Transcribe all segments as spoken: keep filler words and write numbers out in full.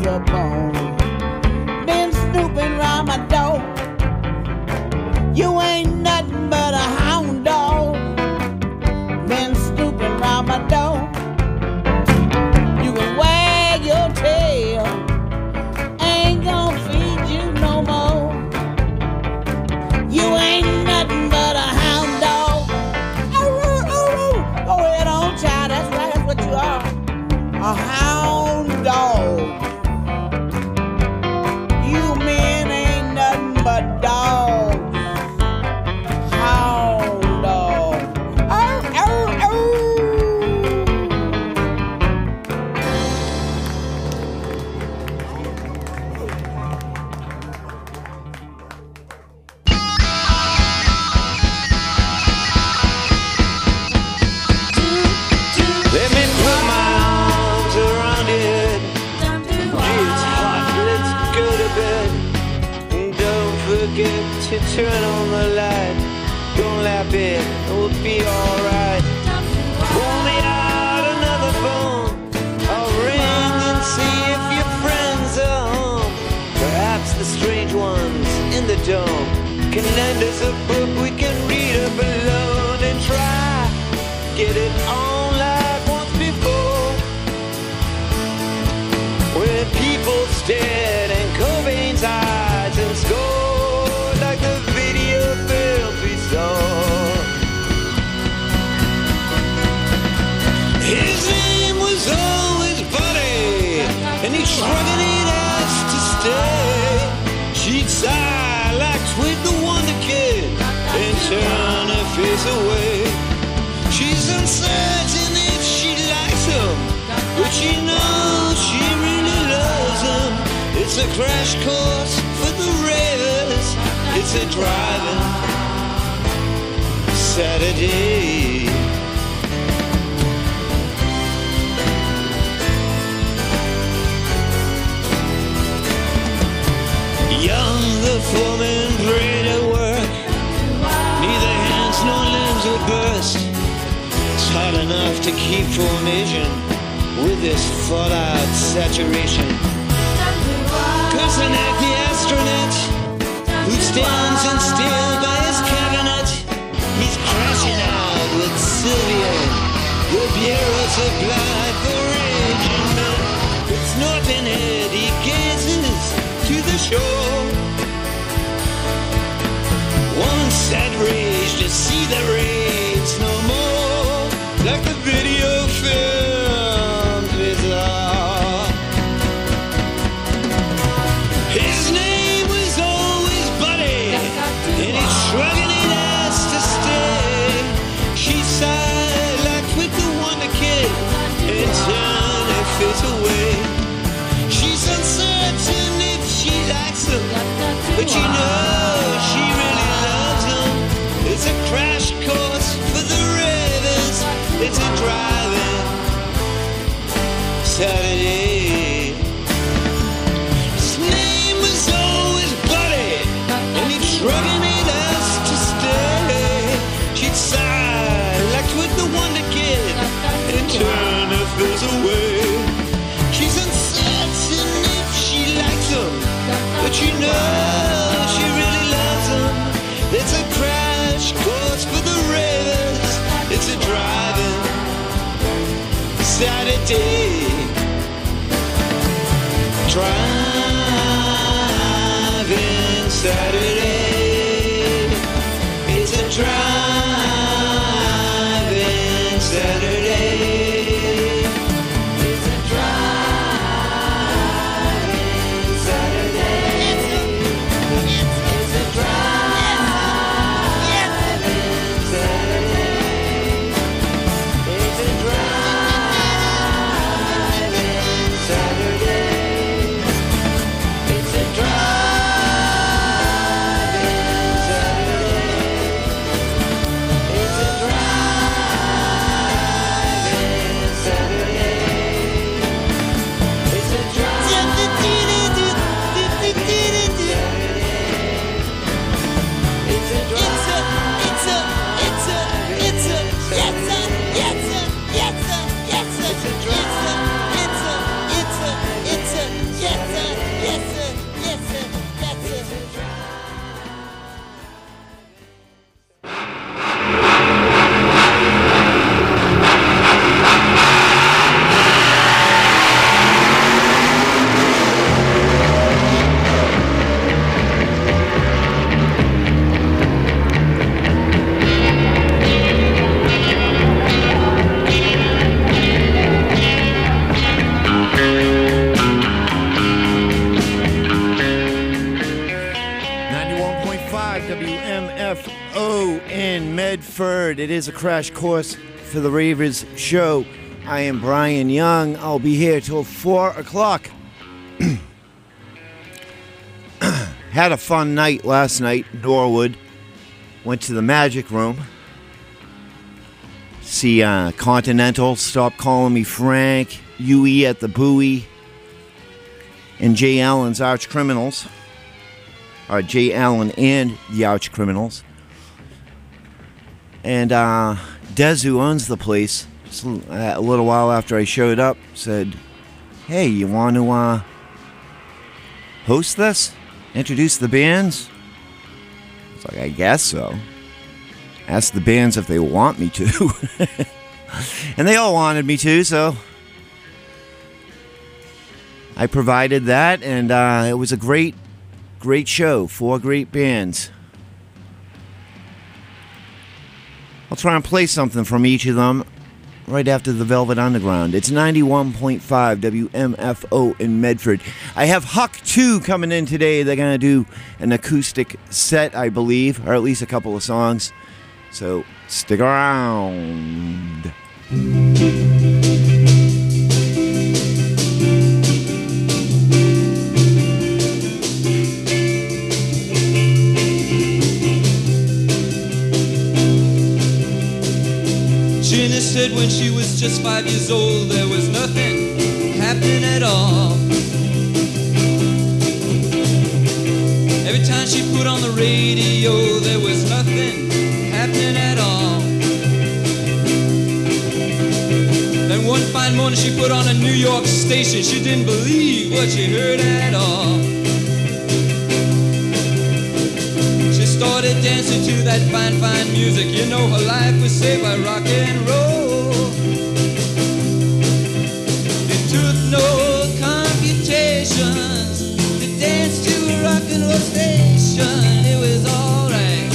your bone. Been snooping round my door. You ain't nothing but a hound dog. Been snooping round my door. You can wag your tail, ain't gonna feed you no more. You ain't nothing but a hound dog. Oh, oh, oh. Go ahead on, child. That's right, that's what you are. A hound dog. You men ain't nothing but dogs. Hound dog. Oh, oh, oh. Let me put my arms around your head. It's hot, let's go to bed. And don't forget to turn on the light. Don't laugh it, it'll be alright. Pull me out another phone. I'll ring and see if your friends are home. Perhaps the strange ones in the dome can lend us a book we can read up alone and try. Get it on like once before, when people stared in Cobain's eyes and scored like the video films we saw. His name was always Buddy, and he shrugged it ass to stay. She'd sigh like Twig the Wonder Kid and turn her face away. She's uncertain if she likes him, but she knows she really loves him. It's a crash course for the ravers. It's a driving Saturday. Young, the foreman prayed at work. Neither hands nor limbs would burst. It's hard enough to keep formation with this fallout saturation. Kusanek, the astronaut, who stands in still by his cabinet, he's crashing out with Sylvia, the bureau supplied for raging men. With snorting head, he gazes to the shore. One sad rage to see the raids no more, like the video films we saw. His name was always Buddy, and he's shrugging it ass to stay. She sighed like Twig the Wonder Kid and turned her face away. She's uncertain if she likes him, but you know she really loves him. It's a crash course for the ravers. It's a driving Saturday. His name was always Buddy, and he'd shrugging it ass to stay. She'd sigh like Twig the Wonder Kid and turn her face away. She's uncertain if she likes him, but you know she really loves him. It's a crash course for the ravers. It's a driving Saturday. Driving Saturday. It's a driving Saturday. It's a driving Saturday. It's a driving Saturday. It's a driving Saturday. It's a driving Medford. It is a crash course for the Ravers show. I am Brian Young. I'll be here till four o'clock. Had a fun night last night in Norwood. Went to the Magic Room. See uh, Continental, Stop Calling Me Frank, Huey at the Bowie, and Jay Allen's Arch Criminals. Uh, Jay Allen and the Arch Criminals. And uh, Des, who owns the place, just a little while after I showed up, said, "Hey, you want to uh, host this? Introduce the bands?" I was like, "I guess so." Ask the bands if they want me to. And they all wanted me to, so I provided that, and uh, it was a great, great show. Four great bands. I'll try and play something from each of them right after the Velvet Underground. It's ninety-one point five W M F O in Medford. I have Huck two coming in today. They're going to do an acoustic set, I believe, or at least a couple of songs. So stick around. Ginny said when she was just five years old there was nothing happening at all. Every time she put on the radio there was nothing happening at all. Then one fine morning she put on a New York station. She didn't believe what she heard at all. She started dancing to that fine, fine music. You know her life was saved by rock and roll. It took no computation to dance to a rock and roll station. It was all right.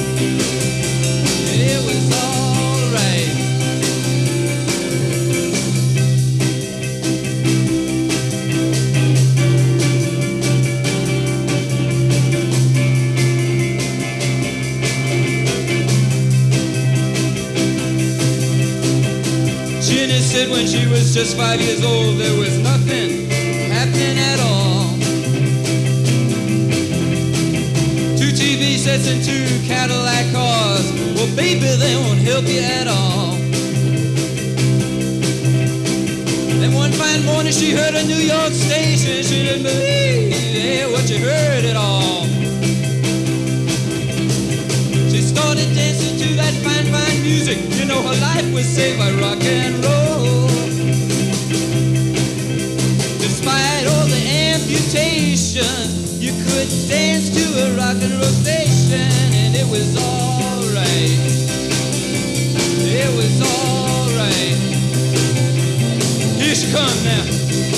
It was all right. Ginny said when she was just five years old there was nothing happening at all. Two T V sets and two Cadillac cars. Well, baby, they won't help you at all. Then one fine morning she heard a New York station. She didn't believe yeah, what she heard at all. She started dancing to that fine, fine music. You know her life was saved by rock and roll. Despite all the amputation, you could dance to a rock and roll station, and it was all right. It was all right. Here she comes now.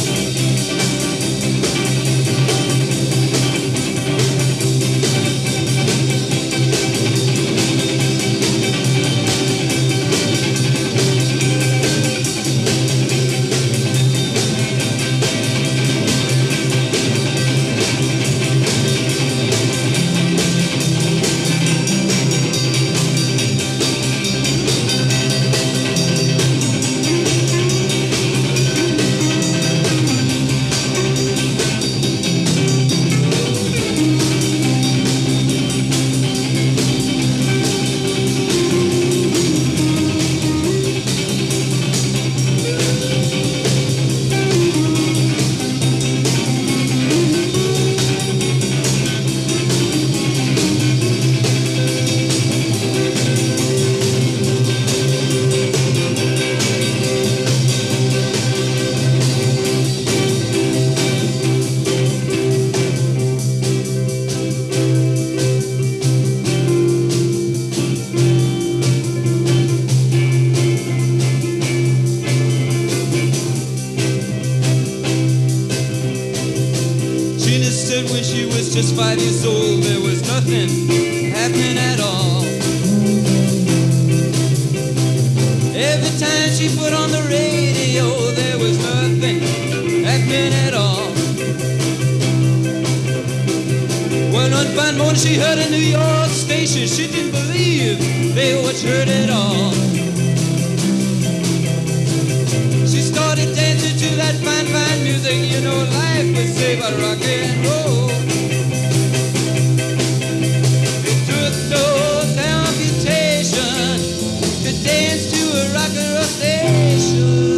Just five years old, there was nothing happening at all. Every time she put on the radio, there was nothing happening at all. When one fine morning she heard a New York station. She didn't believe they would heard it all. She started dancing to that fine, fine music. You know life was saved by rock and roll. It took no computation to dance to a rock and roll station.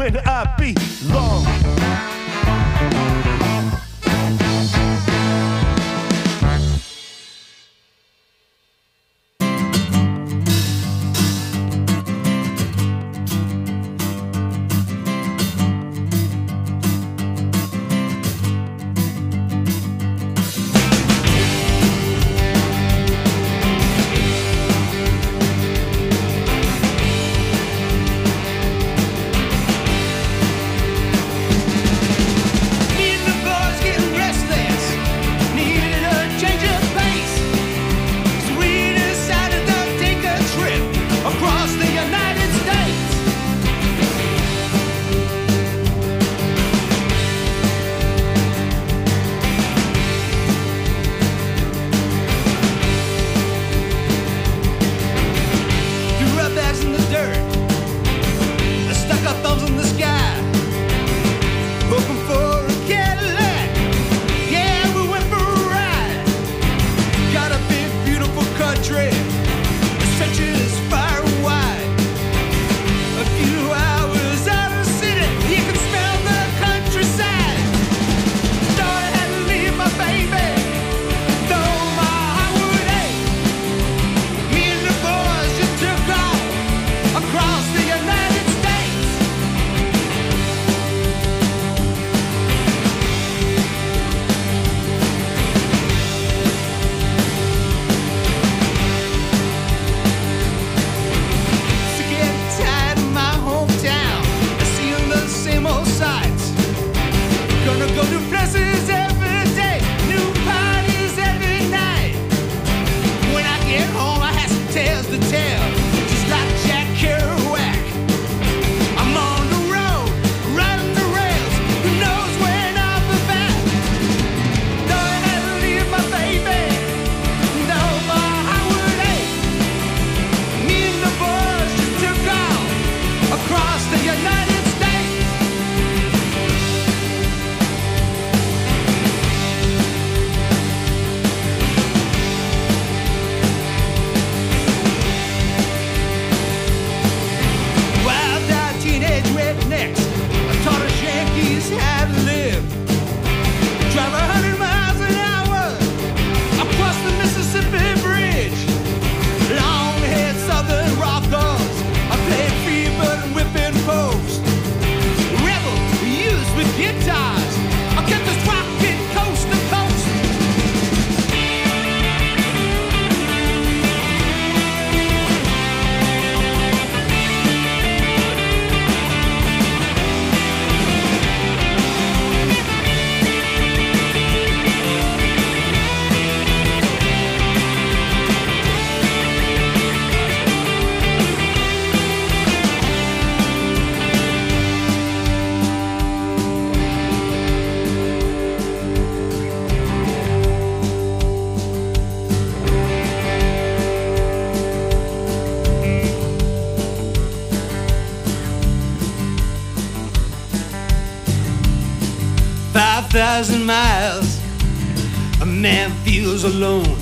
when I belong. five thousand miles, a man feels alone.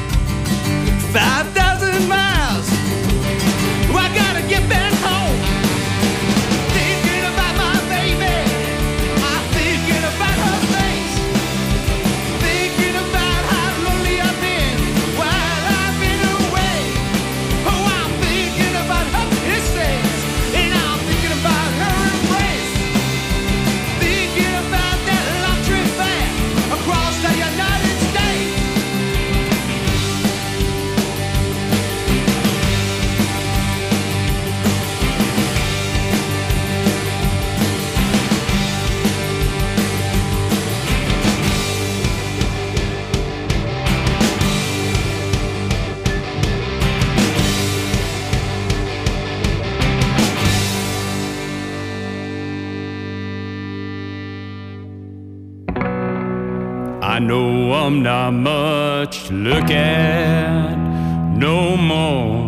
five thousand miles, oh, I gotta get back home. Thinking about my baby, I'm thinking about her face. Thinking about how lonely I've been while I've been away. Oh, I'm thinking about her kisses, and I'm thinking about her embrace. Thinking about that long trip back across the United States. I know I'm not much to look at no more.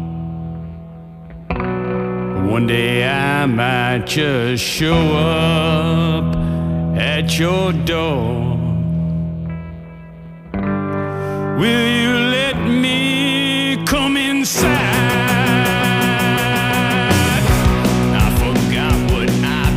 One day I might just show up at your door. Will you let me come inside? I forgot what I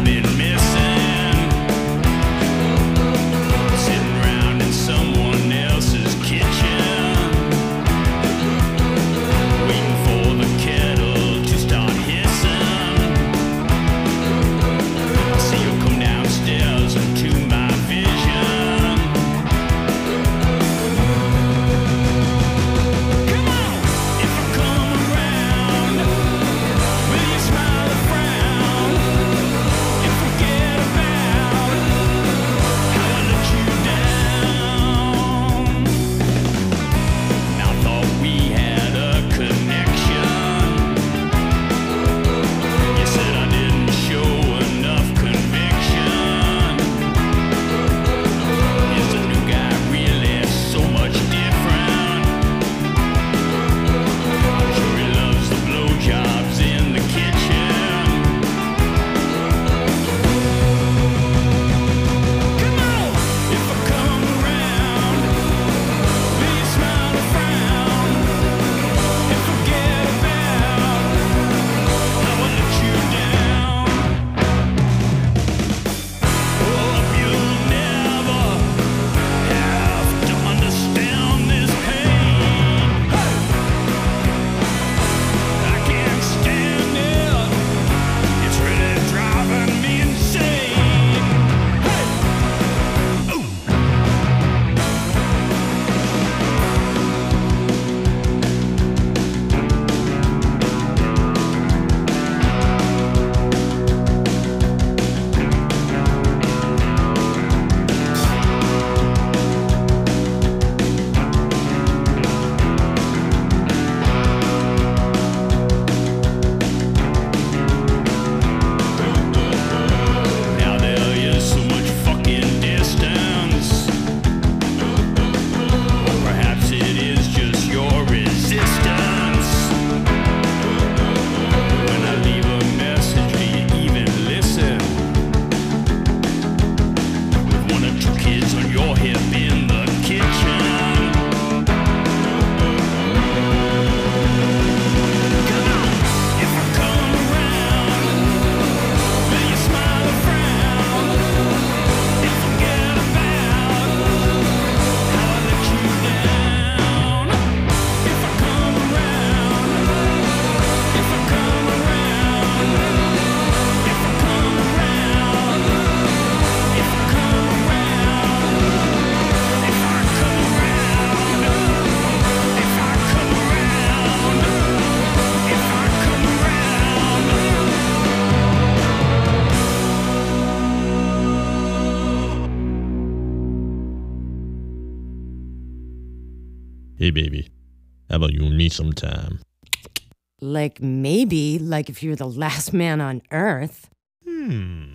Hey, baby. How about you and me sometime? Like maybe, like if you're the last man on Earth. Hmm.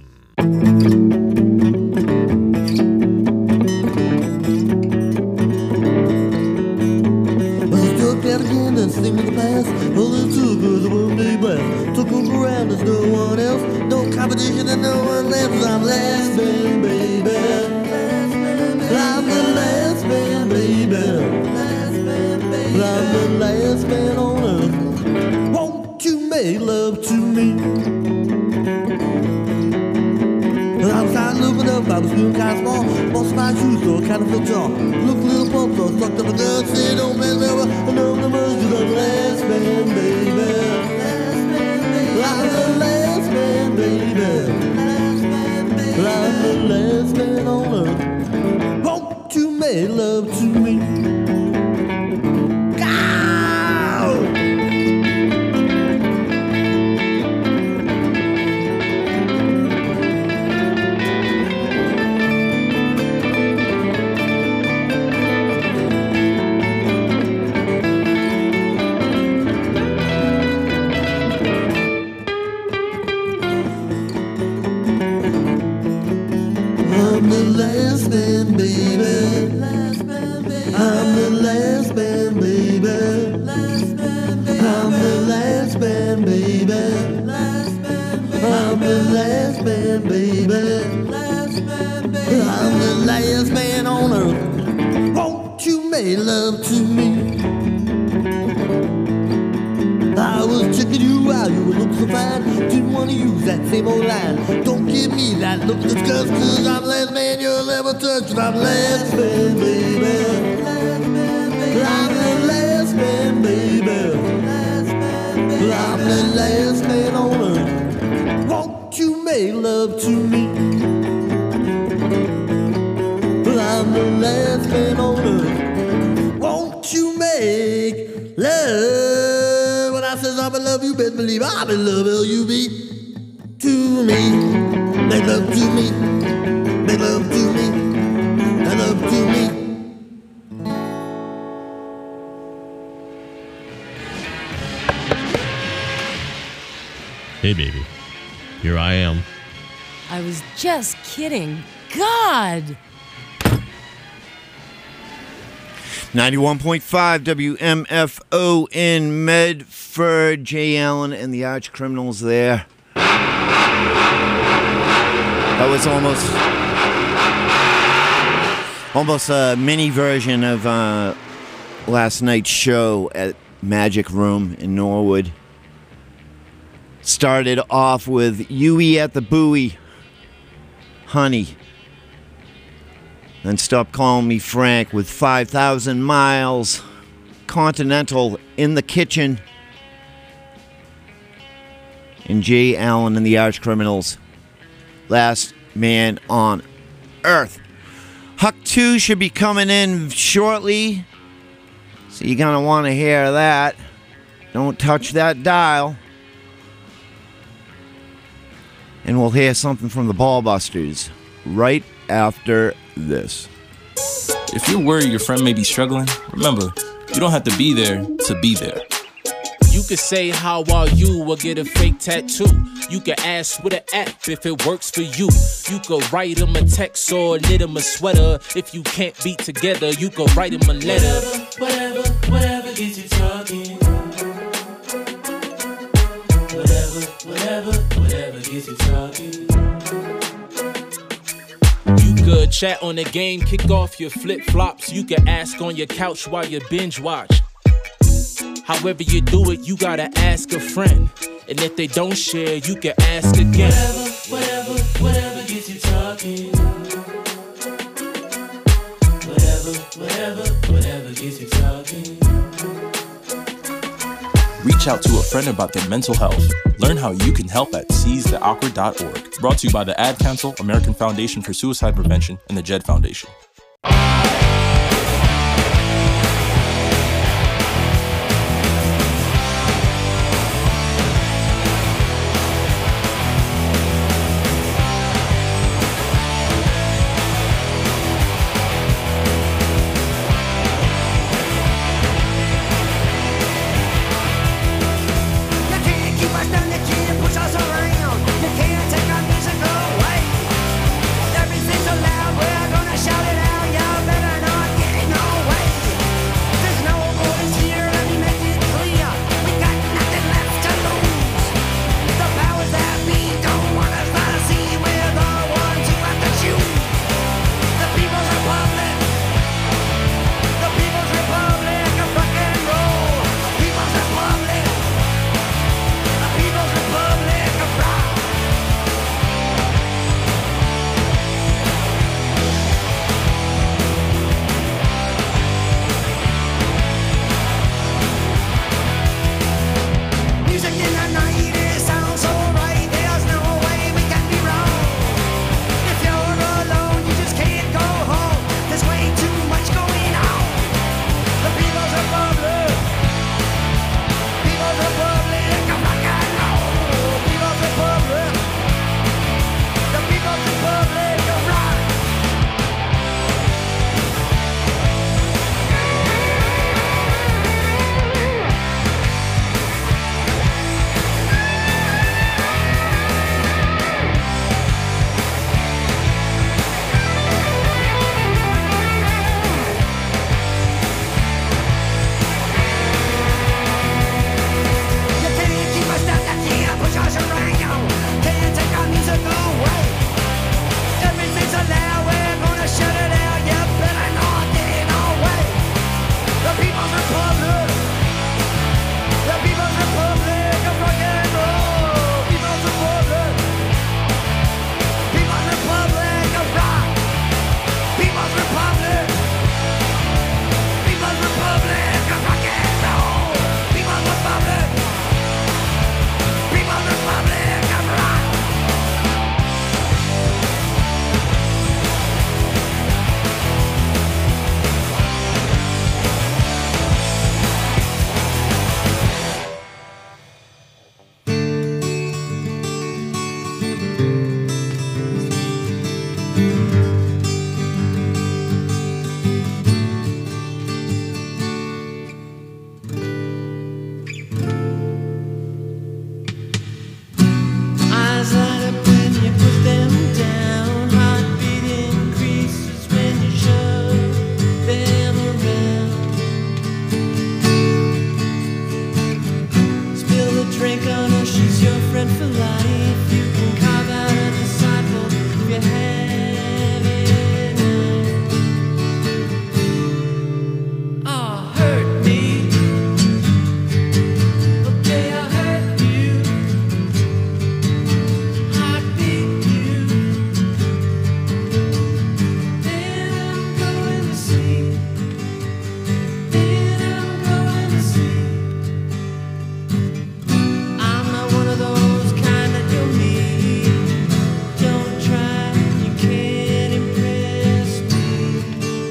Stuck out again and sing in the past. All it took was a one-day blast. Took over around, there's no one else. No competition and no one left. I'm last man, baby. I'm the last man, baby. I'm the last man on earth. Won't you make love to me? And I was out looking up, I was feeling kind of small. Most of my shoes so kind of fit tall. Look a little bump, so I sucked up a gun. Said don't mess over, I know the most of the last man, baby. I'm the last man, baby. I'm the last man on earth. Won't you make love to me? I'm the last man, baby. I'm the last man, baby. I'm the last man, baby. I'm the last man, baby. I'm the last man on earth. Won't you make love to me? I was checking you out, you look so fine. Didn't want to use that same old line. Don't give me that look of disgust, cause I'm last man you'll ever touch. I'm last man, baby. I'm the last man, baby. I'm the last man on earth. Won't you make love to me? I'm the last man on earth. Won't you make love? When I says I'm in love, you better believe I'm in love, L U V. To me, make love to me, make love to me, make love to me. Hey, baby. Here I am. I was just kidding. God! ninety-one point five W M F O in Medford. Jay Allen and the Arch Criminals there. That was almost almost a mini version of uh, last night's show at Magic Room in Norwood. Started off with Huey at the Buoy, Honey. Then Stop Calling Me Frank with five thousand miles. Continental in the Kitchen. And Jay Allen and the Arch Criminals. Last Man on Earth. Huck two should be coming in shortly. So you're going to want to hear that. Don't touch that dial. And we'll hear something from the Ballbusters right after this. If you're worried your friend may be struggling, remember, you don't have to be there to be there. You could say, how are you, or get a fake tattoo. You could ask with an app if it works for you. You could write him a text or knit him a sweater. If you can't be together, you could write him a letter. Whatever, whatever, whatever gets you talking. Whatever, whatever, whatever gets you talking. You could chat on the game, kick off your flip-flops. You could ask on your couch while you binge watch. However you do it, you gotta ask a friend. And if they don't share, you can ask again. Whatever, whatever, whatever gets you talking. Whatever, whatever, whatever gets you talking. Reach out to a friend about their mental health. Learn how you can help at seize the awkward dot org. Brought to you by the Ad Council, American Foundation for Suicide Prevention, and the Jed Foundation. is your friend for life. You can carve out a disciple if you have it. Oh, hurt me. Okay, I hurt you. Heartbeat you. Then I'm going to sleep. Then I'm going to sleep. I'm not one of those kind that you'll meet. Don't try, you can't impress me.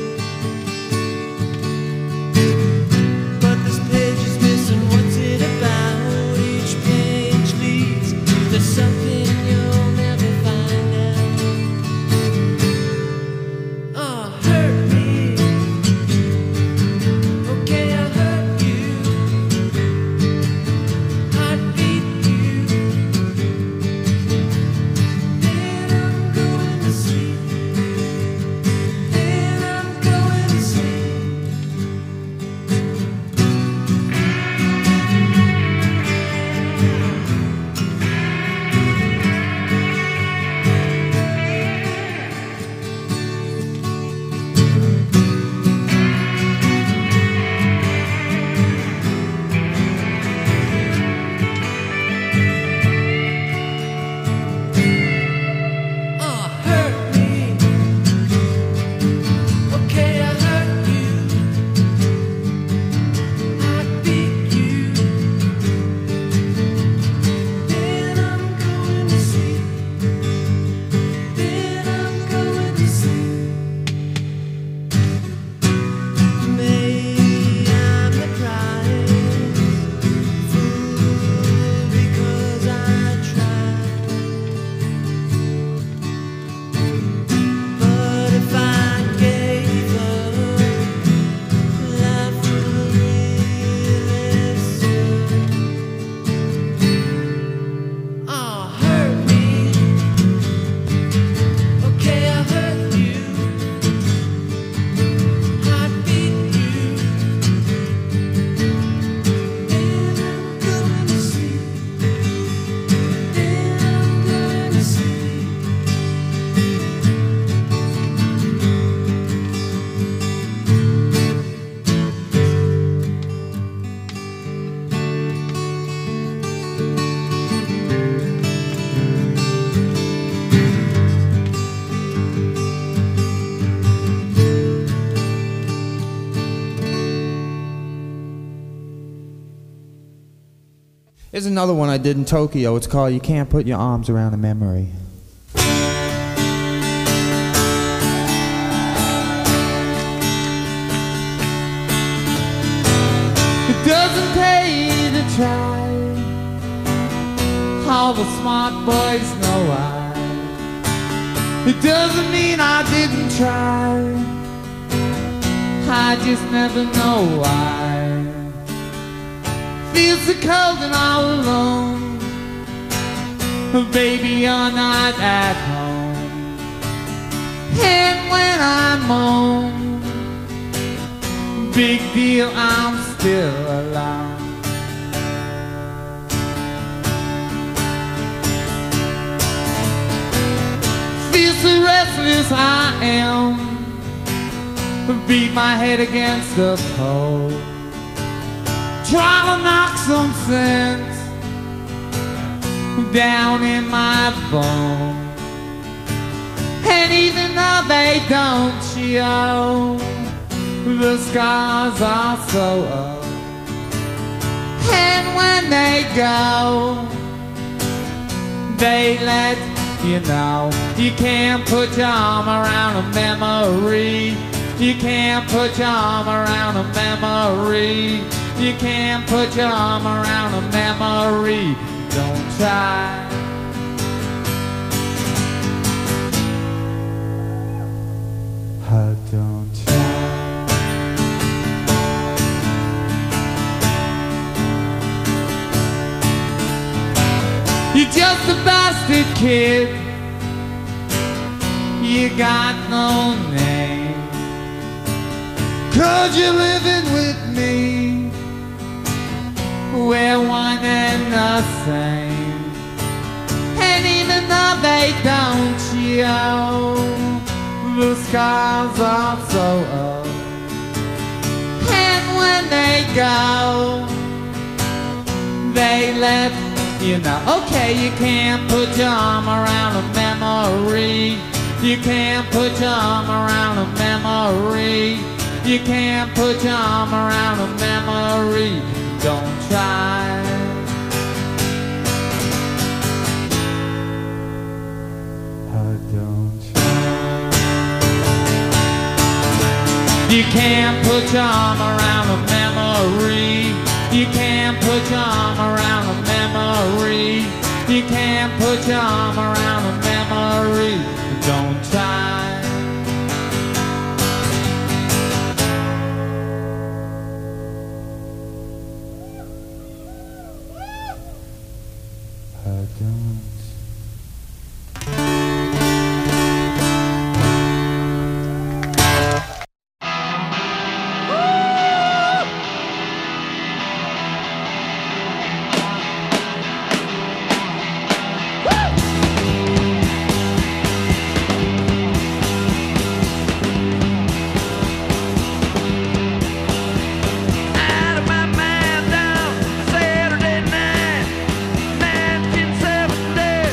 But this page is missing, what's it about? Each page leads to something you'll never find out. Oh, hurt me. Okay, I hurt you. Heartbeat you. Then I'm going to sleep. Then I'm going to sleep. Oh, hurt me. Okay, I hurt you. Heartbeat you. Then I'm going to sleep. Then I'm going to sleep. May I'm the prize. Fool because I tried. But if I gave up, life would really suck. Oh, hurt me. Okay, I hurt you. Heartbeat you. Then I'm going to sleep. Then I'm going to sleep. Here's another one I did in Tokyo. It's called You Can't Put Your Arms Around a Memory. It doesn't pay to try. All the smart boys know why. It doesn't mean I didn't try. I just never know why. Feels so cold and all alone. Baby, you're not at home. And when I'm home, big deal, I'm still alone. Feel so restless I am. Beat my head against the pole. Try to knock some sense down in my bone. And even though they don't show, the scars are so old. And when they go, they let you know. You can't put your arm around a memory. You can't put your arm around a memory. You can't put your arm around a memory. Don't try. I don't try. You're just a bastard kid. You got no name. 'Cause you're living with me. We're one and the same. they don't, yo, the scars are so old. And when they go, they let you know. Okay, you can't put your arm around a memory. You can't put your arm around a memory. You can't put your arm around a memory. Don't try. Oh, don't try. You can't put your arm around a memory. You can't put your arm around a memory. You can't put your arm around a memory. Don't try. I don't. Saturday night, nineteen seventy.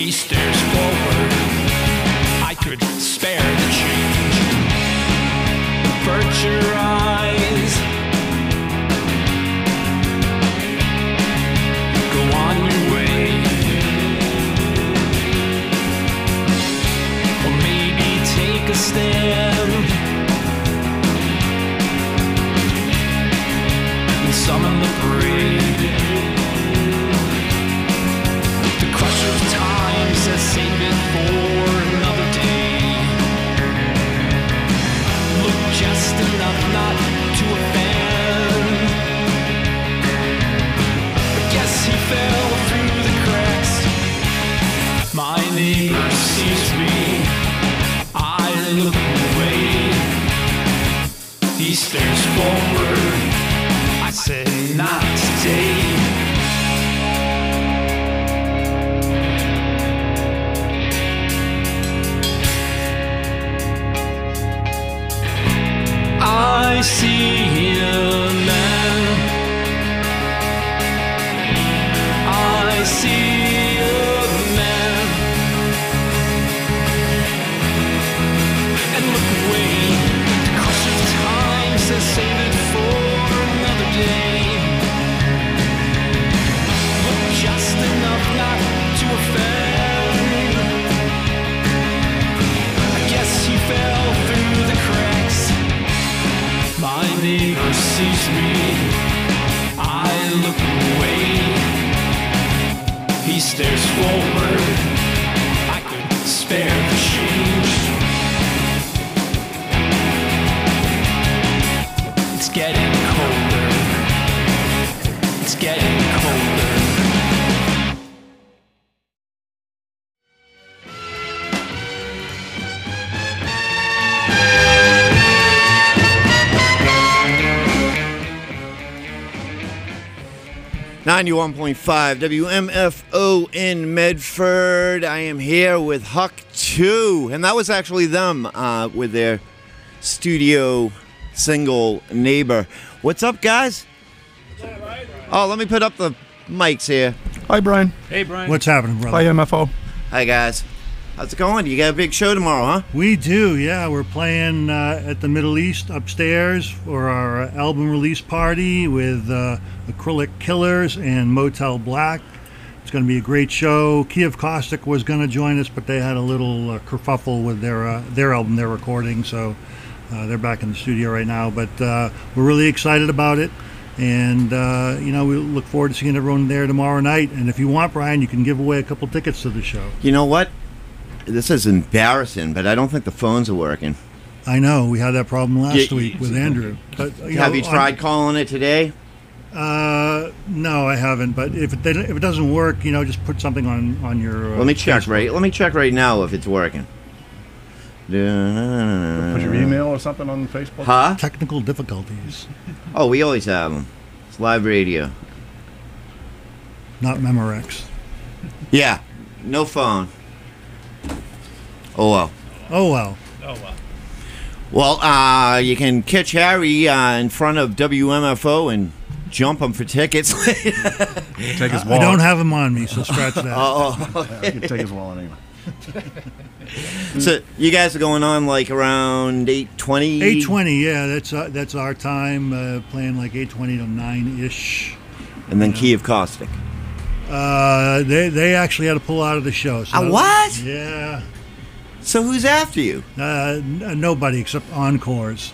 He stares forward. I could spare the change. Avert your eyes. Go on your way. Or maybe take a stand and summon the brave. The crusher of time says save it for another day. Look just enough not to offend. I guess he fell through the cracks. My neighbor sees me. I look away. He stares forward. I say not today. I see a man. I see a man. And look away. The crush of time says save it for another day. Look just enough not to offend. I guess he fell through the cracks. My neighbor sees me. I look away. He stares forward. I could spare the change. It's getting colder. It's getting colder. ninety-one point five W M F O in Medford. I am here with Huck two, and that was actually them uh, with their studio single Neighbor. What's up, guys? Oh, let me put up the mics here. Hi, Brian. Hey, Brian. What's happening, brother? Hi, M F O. Hi, guys. How's it going? You got a big show tomorrow, huh? We do, yeah. We're playing uh, at the Middle East upstairs for our uh, album release party with uh, Acrylic Killers and Motel Black. It's going to be a great show. Kiev Caustic was going to join us, but they had a little uh, kerfuffle with their uh, their album they're recording, so uh, they're back in the studio right now. But uh, we're really excited about it, and uh, you know, we look forward to seeing everyone there tomorrow night. And if you want, Brian, you can give away a couple tickets to the show. You know what? This is embarrassing, but I don't think the phones are working. I know. We had that problem last Yeah, week with Andrew. But, you Have know, you tried I'm- calling it today? Uh, no, I haven't. But if it if it doesn't work, you know, just put something on on your. Uh, Let me check Facebook. right. Let me check right now if it's working. Put your email or something on Facebook. Huh? Technical difficulties. Oh, we always have them. It's live radio. Not Memorex. Yeah, no phone. Oh well. Oh well. Oh, well. Well, uh, you can catch Harry uh, in front of W M F O and jump him for tickets. Take his I wallet. don't have him on me, so scratch that. Oh, Yeah, you can take his wallet anyway. so you guys are going on like around eight twenty. eight twenty, yeah, that's uh, that's our time. Uh, playing like eight twenty to nine ish. And then Kiev Caustic. Uh, they they actually had to pull out of the show. So A what? Yeah. So who's after you? Uh, n- nobody except encores.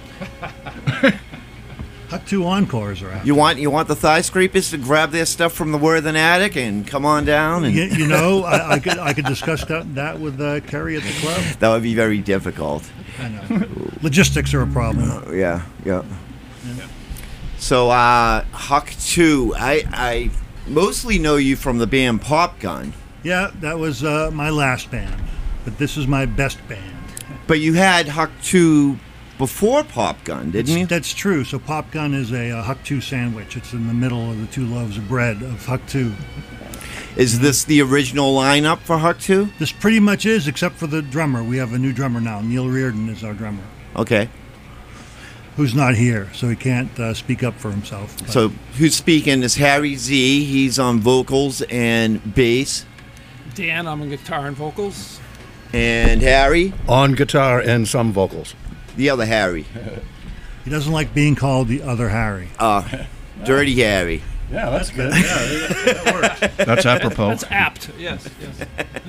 Huck two encores are out. You want you want the thigh scrapers to grab their stuff from the Worthen attic and come on down? And You, you know, I, I could I could discuss that, that with uh, Kerry at the club. that would be very difficult. I know. Logistics are a problem. Uh, yeah, yeah. So, uh, Huck two, I I mostly know you from the band Pop Gun, Yeah, that was uh, my last band, but this is my best band. but you had Huck two before Pop Gun, didn't you? That's true. So Pop Gun is a, uh Huck two sandwich. It's in the middle of the two loaves of bread of Huck two. Is this the original lineup for Huck two? This pretty much is, except for the drummer. We have a new drummer now. Neil Reardon is our drummer, Okay. who's not here, so he can't uh, speak up for himself. But So who's speaking is Harry Z. He's on vocals and bass. Dan, I'm on guitar and vocals. And Harry? On guitar and some vocals. The other Harry. He doesn't like being called the other Harry. Uh, Dirty Harry. Yeah, that's good. Yeah, that works. That's apropos. That's apt. Yes, yes.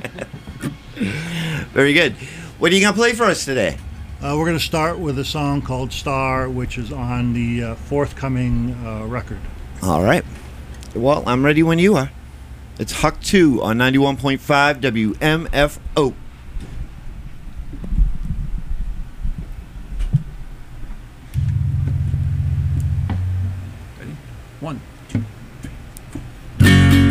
Very good. What are you going to play for us today? Uh, we're going to start with a song called Star, which is on the uh, forthcoming uh, record. All right. Well, I'm ready when you are. It's Huck two on ninety-one point five W M F O. Ready? One, two, three.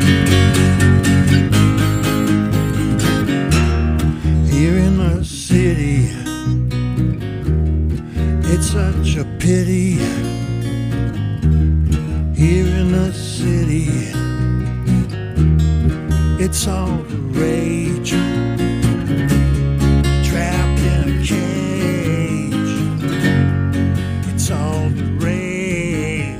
Here in the city, it's such a pity. Here in the city, it's all the rage. Trapped in a cage, it's all the rage.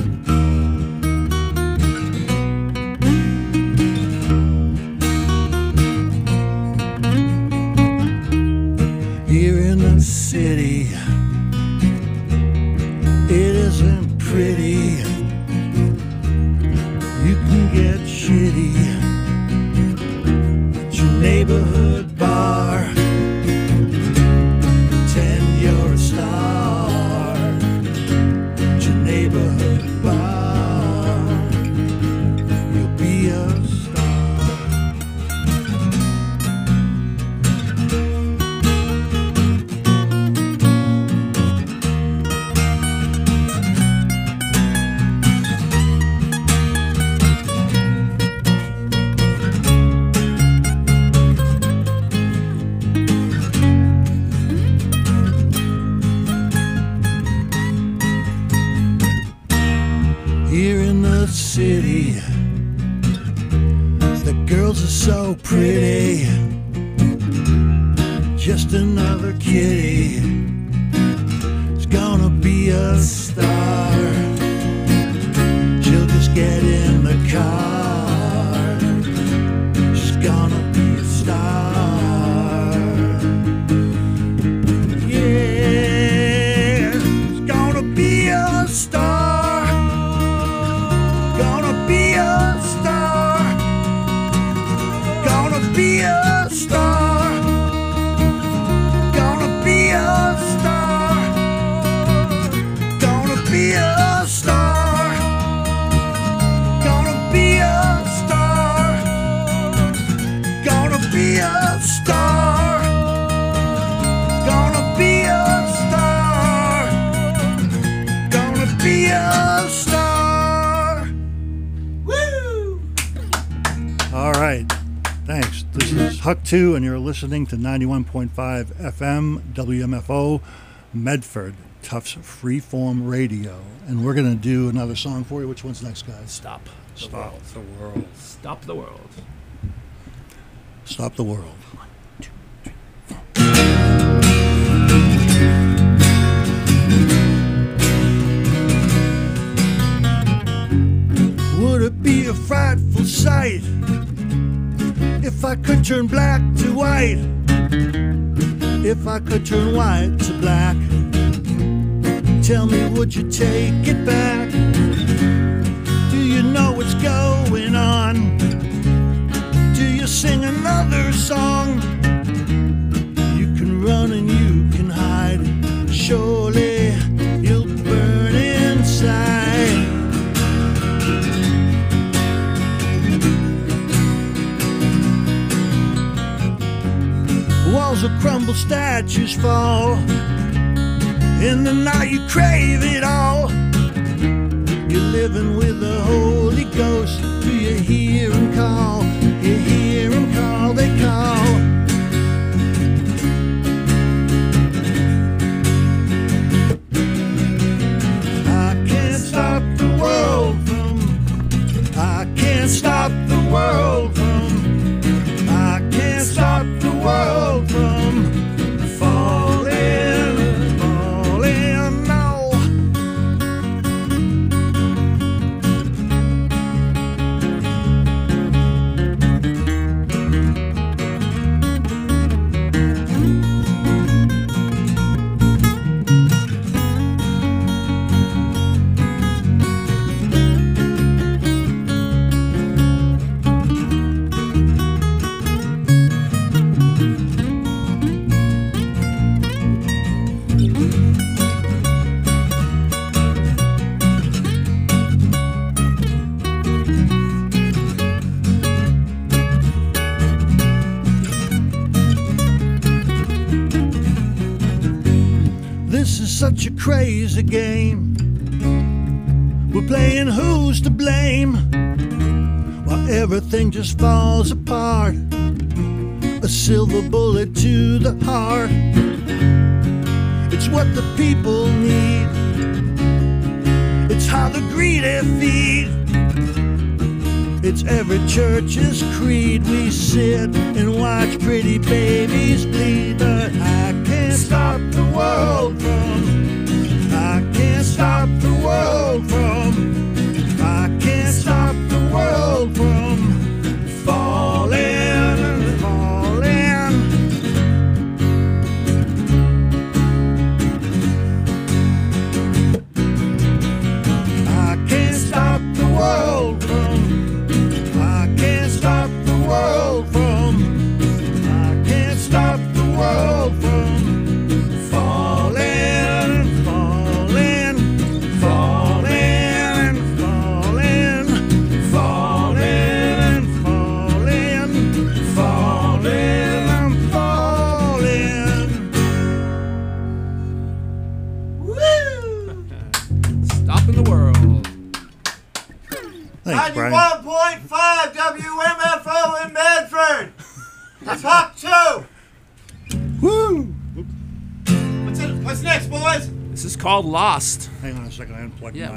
Here in the city, it isn't pretty. You can get shitty at your neighborhood bar. Pretend you're a star at your neighborhood bar. You'll be a star. Here in the city, the girls are so pretty. Just another kitty is gonna be a star. She'll just get in the car. She's gonna be a star. Yeah, she's gonna be a star. Be a star, gonna be a star, gonna be a star, gonna be a star, gonna be a star, gonna be a star, gonna be a star, gonna be a star. All right, thanks. This is Huck two, and you're listening to ninety-one point five F M W M F O, Medford, Tufts Freeform Radio. And we're going to do another song for you. Which one's next, guys? Stop. The Stop world. the world. Stop the world. Stop the world. One, two, three, four. Would it be a frightful sight if I could turn black to white? If I could turn white to black? Tell me, would you take it back? Do you know what's going on? Do you sing another song? You can run and you can hide. Surely you'll burn inside. Walls will crumble, statues fall. In the night you crave it all. You're living with the Holy Ghost. Do you hear him call? You hear him call, they call. I can't stop the world from, I can't stop the world from, I can't stop the world from falling, falling, no. such a crazy game. We're playing who's to blame, while everything just falls apart. A silver bullet to the heart. It's what the people need. It's how the greedy feed. It's every church's creed. We sit and watch pretty babies bleed. But I can't stop the world from, I can't stop the world from, I can't stop the world from falling and falling. I can't stop the world from, I can't stop the world from, I can't stop the world from falling and falling, falling and falling, falling and falling, falling and falling. Stopping the world. Thanks, Brian. ninety-one point five W M F O in Medford. Talk two. Woo! What's, it, what's next, boys? This is called Lost. Hang on a second, I unplugged Yeah. mine.